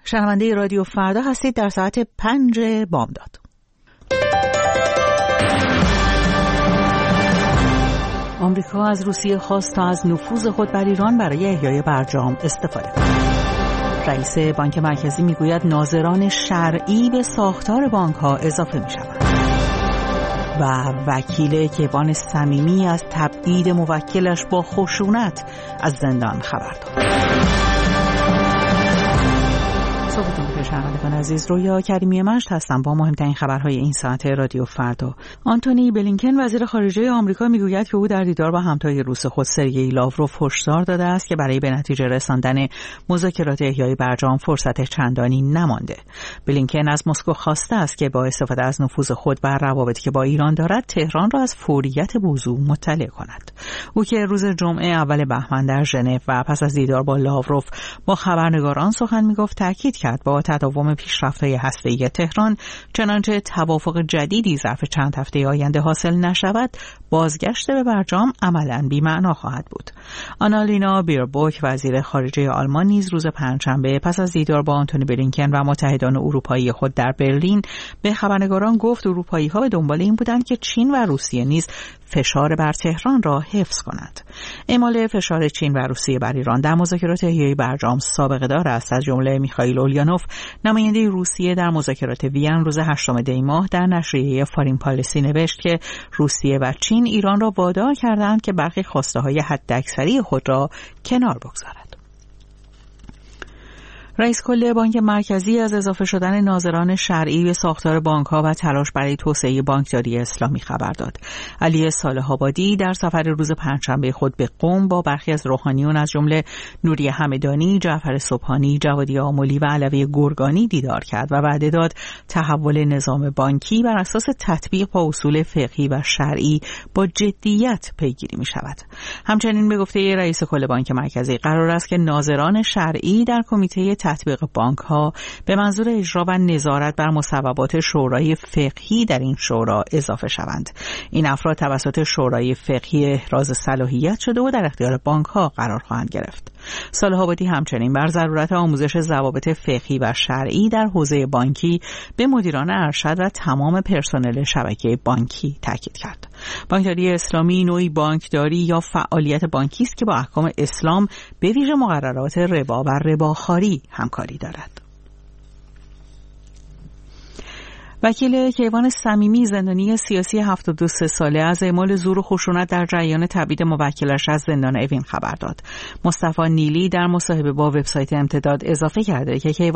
شنونده رادیو فردا هستید در ساعت 5 بامداد. آمریکا از روسیه خواست تا از نفوذ خود بر ایران برای احیای برجام استفاده کند. رئیس بانک مرکزی میگوید ناظران شرعی به ساختار بانک‌ها اضافه می‌شوند. و وکیل کیوان صمیمی از تبعید موکلش با خشونت از زندان خبر داد. صبحتون بخیر شنوندگان عزیز، رویا کریمی مشت هستم با مهمترین خبرهای این ساعت رادیو فردا. آنتونی بلینکن وزیر خارجه آمریکا میگوید که او در دیدار با همتای روس خود سرگئی لاوروف هشدار داده است که برای به نتیجه رساندن مذاکرات احیای برجام فرصت چندانی نمانده. بلینکن از مسکو خواسته است که با استفاده از نفوذ خود بر روابطی که با ایران دارد تهران را از فوریت موضوع مطلع کند. او که روز جمعه اول بهمن در ژنو و پس از دیدار با لاوروف با خبرنگاران سخن میگفت تاکید کرد با تداوم پیشرفت‌های هسته‌ای تهران چنانچه توافق جدیدی ظرف چند هفته آینده حاصل نشود بازگشت به برجام عملاً بی‌معنا خواهد بود. آنالینا بیربوک وزیر خارجه آلمان نیز روز پنجشنبه پس از دیدار با آنتونی بلینکن و متحدان اروپایی خود در برلین به خبرنگاران گفت اروپایی‌ها به دنبال این بودند که چین و روسیه نیز فشار بر تهران را حفظ کنند. اعمال فشار چین و روسیه بر ایران در مذاکرات احیای برجام سابقه دار است. از جمله میخائیل اولیانوف نماینده روسیه در مذاکرات وین روز 8 دی ماه در نشریه فارین پالیسی نوشت که روسیه و چین ایران را وادار کردند که برخی خواسته‌های حداکثری خود را کنار بگذارد. رئیس کل بانک مرکزی از اضافه شدن ناظران شرعی به ساختار بانک‌ها و تلاش برای توسعه بانکداری اسلامی خبر داد. علی صالح آبادی در سفر روز پنجشنبه خود به قم با برخی از روحانیون از جمله نوری همدانی، جعفر سبحانی، جوادی آملی و علوی گرگانی دیدار کرد و وعده داد تحول نظام بانکی بر اساس تطبیق با اصول فقهی و شرعی با جدیت پیگیری می‌شود. همچنین به گفته رئیس کل بانک مرکزی قرار است که ناظران شرعی در کمیته تطبیق بانک‌ها به منظور اجرا و نظارت بر مصوبات شورای فقهی در این شورا اضافه شوند. این افراد توسط شورای فقهی احراز صلاحیت شده و در اختیار بانک‌ها قرار خواهند گرفت. صالح آبادی همچنین بر ضرورت آموزش ضوابط فقهی و شرعی در حوزه بانکی به مدیران ارشد و تمام پرسنل شبکه بانکی تاکید کرد. بانکداری اسلامی نوعی بانکداری یا فعالیت بانکی است که با احکام اسلام به ویژه مقررات ربا و رباخواری همکاری دارد. وکیل کیوان صمیمی زندانی سیاسی 72 ساله از اعمال زور و خشونت در جریان تبعید موکلش از زندان اوین خبر داد. مصطفی نیلی در مصاحبه با وبسایت امتداد اضافه کرده که